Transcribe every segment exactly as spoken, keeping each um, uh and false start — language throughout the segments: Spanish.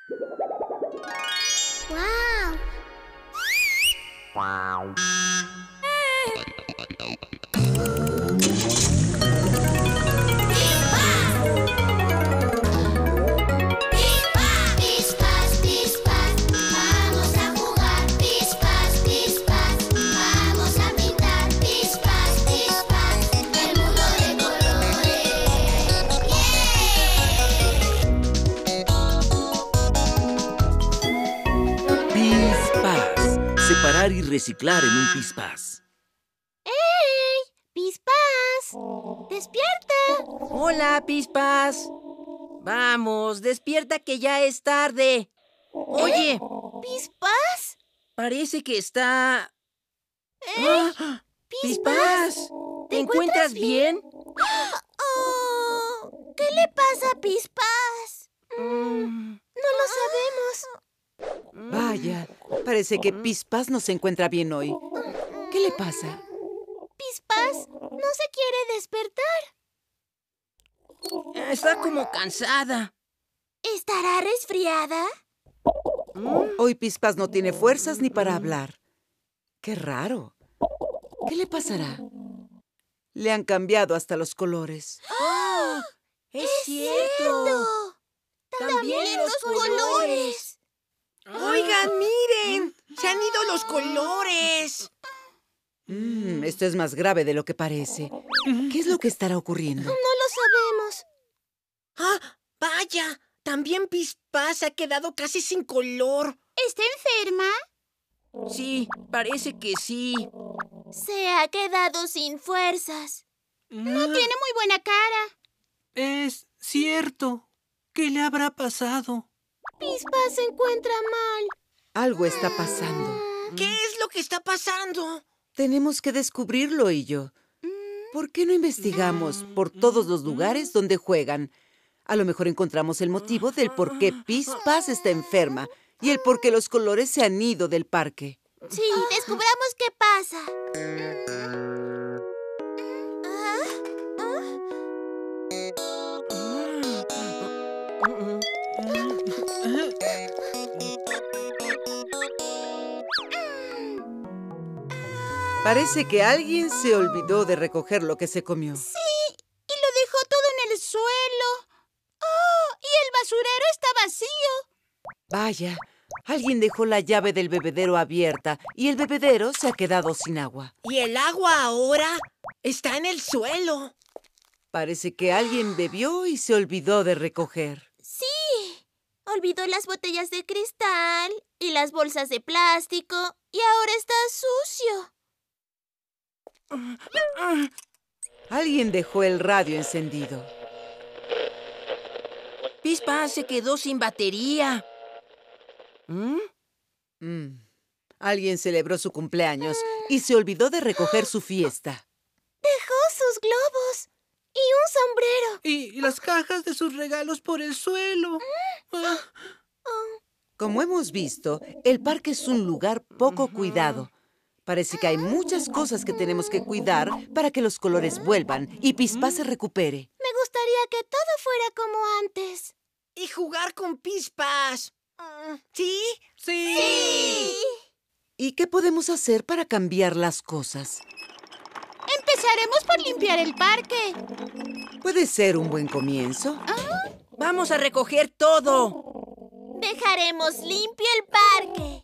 ¡Guau! Wow. Separar y reciclar en un pispás. ¡Ey! ¡Pispás! ¡Despierta! Hola, Pispás. Vamos, despierta que ya es tarde. Oye, ¿Pispás? parece que está... ¡Ey! ¡Ah! ¡Pispás! Pispás, ¿te encuentras bien? Oh, ¿qué le pasa a Pispás? Mm, No lo sabemos. Vaya, parece que Pispás no se encuentra bien hoy. ¿Qué le pasa? Pispás no se quiere despertar. Está como cansada. ¿Estará resfriada? Hoy Pispás no tiene fuerzas ni para hablar. ¡Qué raro! ¿Qué le pasará? Le han cambiado hasta los colores. ¡Oh! ¡Es, ¡Es cierto! cierto! ¡También los colores! ¡Oigan, miren! ¡Se han ido los colores! Mm, esto es más grave de lo que parece. ¿Qué es lo que estará ocurriendo? No lo sabemos. ¡Ah! ¡Vaya! También Pispás se ha quedado casi sin color. ¿Está enferma? Sí, parece que sí. Se ha quedado sin fuerzas. No tiene muy buena cara. Es cierto. ¿Qué le habrá pasado? Pispás se encuentra mal. Algo está pasando. ¿Qué es lo que está pasando? Tenemos que descubrirlo, y yo. ¿Por qué no investigamos por todos los lugares donde juegan? A lo mejor encontramos el motivo del por qué Pispás está enferma y el por qué los colores se han ido del parque. Sí, descubramos qué pasa. Parece que alguien se olvidó de recoger lo que se comió. Sí, y lo dejó todo en el suelo. ¡Oh! Y el basurero está vacío. Vaya, alguien dejó la llave del bebedero abierta y el bebedero se ha quedado sin agua. ¿Y el agua ahora está en el suelo? Parece que alguien bebió y se olvidó de recoger. Sí, olvidó las botellas de cristal y las bolsas de plástico y ahora está sucio. Alguien dejó el radio encendido. Pispás se quedó sin batería. ¿Mm? Mm. Alguien celebró su cumpleaños y se olvidó de recoger su fiesta. Dejó sus globos y un sombrero. Y las cajas de sus regalos por el suelo. Ah, Como hemos visto, el parque es un lugar poco cuidado. Parece que hay muchas cosas que tenemos que cuidar para que los colores vuelvan y Pispás se recupere. Me gustaría que todo fuera como antes. Y jugar con Pispás. ¿Sí? sí. ¡Sí! ¿Y qué podemos hacer para cambiar las cosas? Empezaremos por limpiar el parque. Puede ser un buen comienzo. Vamos a recoger todo. Dejaremos limpio el parque.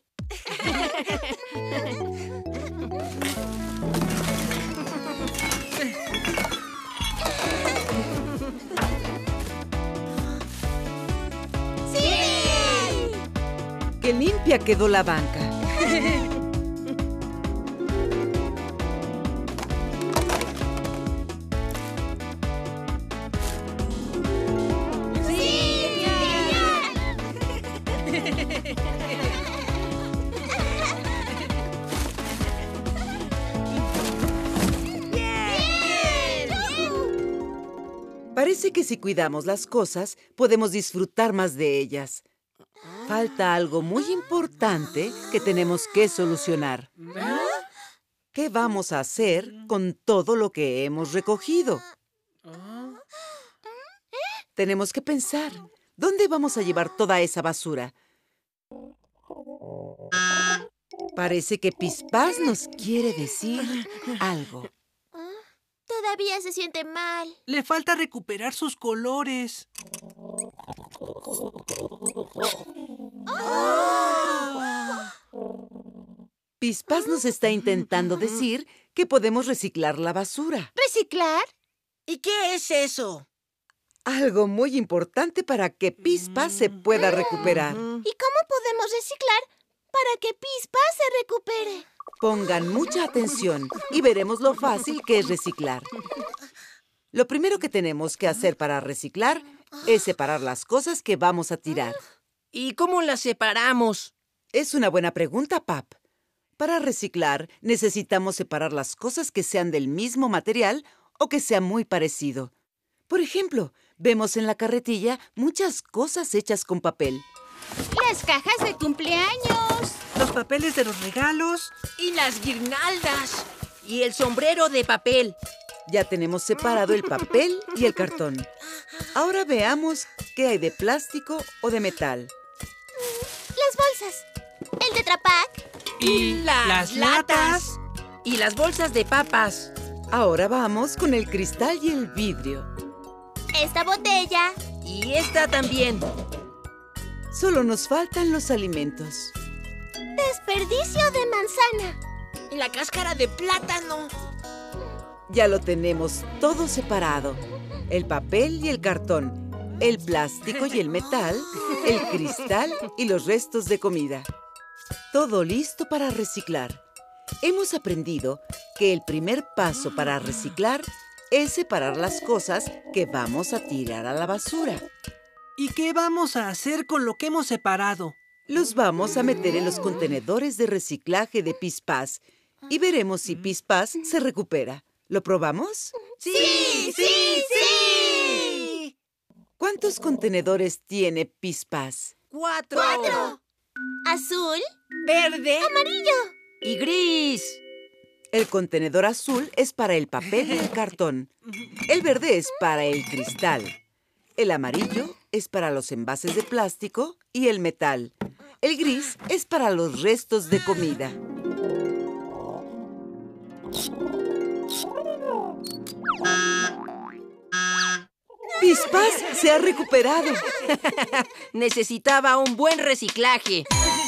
¡Sí! ¡Qué limpia quedó la banca! Parece que si cuidamos las cosas, podemos disfrutar más de ellas. Falta algo muy importante que tenemos que solucionar. ¿Qué vamos a hacer con todo lo que hemos recogido? Tenemos que pensar. ¿Dónde vamos a llevar toda esa basura? Parece que Pispás nos quiere decir algo. ¿Ah? Todavía se siente mal. Le falta recuperar sus colores. Pispás nos está intentando decir que podemos reciclar la basura. ¿Reciclar? ¿Y qué es eso? Algo muy importante para que Pispás se pueda recuperar. ¿Y cómo podemos reciclar para que Pispás se recupere? Pongan mucha atención y veremos lo fácil que es reciclar. Lo primero que tenemos que hacer para reciclar es separar las cosas que vamos a tirar. ¿Y cómo las separamos? Es una buena pregunta, Pap. Para reciclar, necesitamos separar las cosas que sean del mismo material o que sea muy parecido. Por ejemplo, vemos en la carretilla muchas cosas hechas con papel. Las cajas de cumpleaños. Los papeles de los regalos. Y las guirnaldas. Y el sombrero de papel. Ya tenemos separado el papel y el cartón. Ahora veamos qué hay de plástico o de metal. Las bolsas. El Tetra Pak. Y las latas. Y las bolsas de papas. Ahora vamos con el cristal y el vidrio. Esta botella. Y esta también. Solo nos faltan los alimentos. Desperdicio de manzana. Y la cáscara de plátano. Ya lo tenemos todo separado. El papel y el cartón, el plástico y el metal, el cristal y los restos de comida. Todo listo para reciclar. Hemos aprendido que el primer paso para reciclar es separar las cosas que vamos a tirar a la basura. ¿Y qué vamos a hacer con lo que hemos separado? Los vamos a meter en los contenedores de reciclaje de Pispás y veremos si Pispás se recupera. ¿Lo probamos? ¡Sí, sí, sí! ¿Cuántos contenedores tiene Pispás? Cuatro. Cuatro. Azul. Verde. Amarillo. Y gris. El contenedor azul es para el papel y el cartón. El verde es para el cristal. El amarillo es para los envases de plástico y el metal. El gris es para los restos de comida. Pispás se ha recuperado. Necesitaba un buen reciclaje.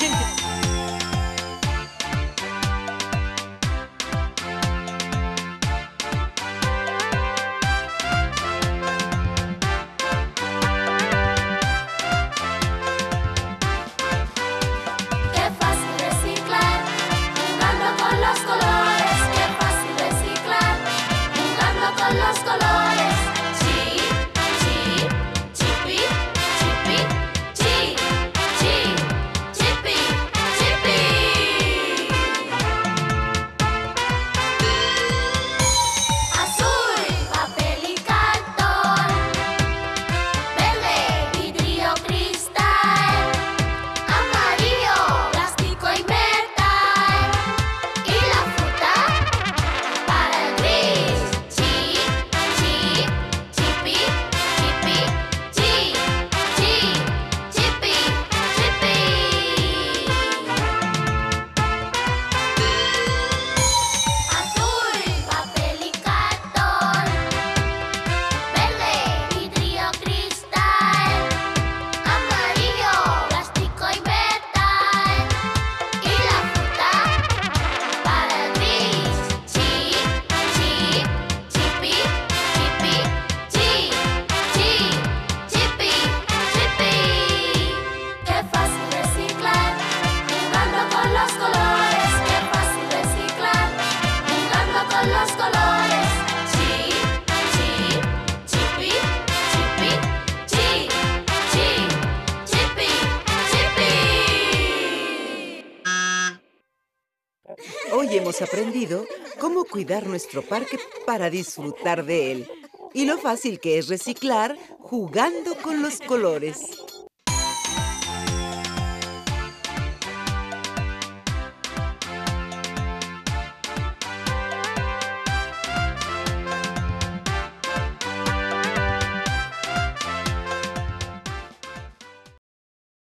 Hoy hemos aprendido cómo cuidar nuestro parque para disfrutar de él y lo fácil que es reciclar jugando con los colores.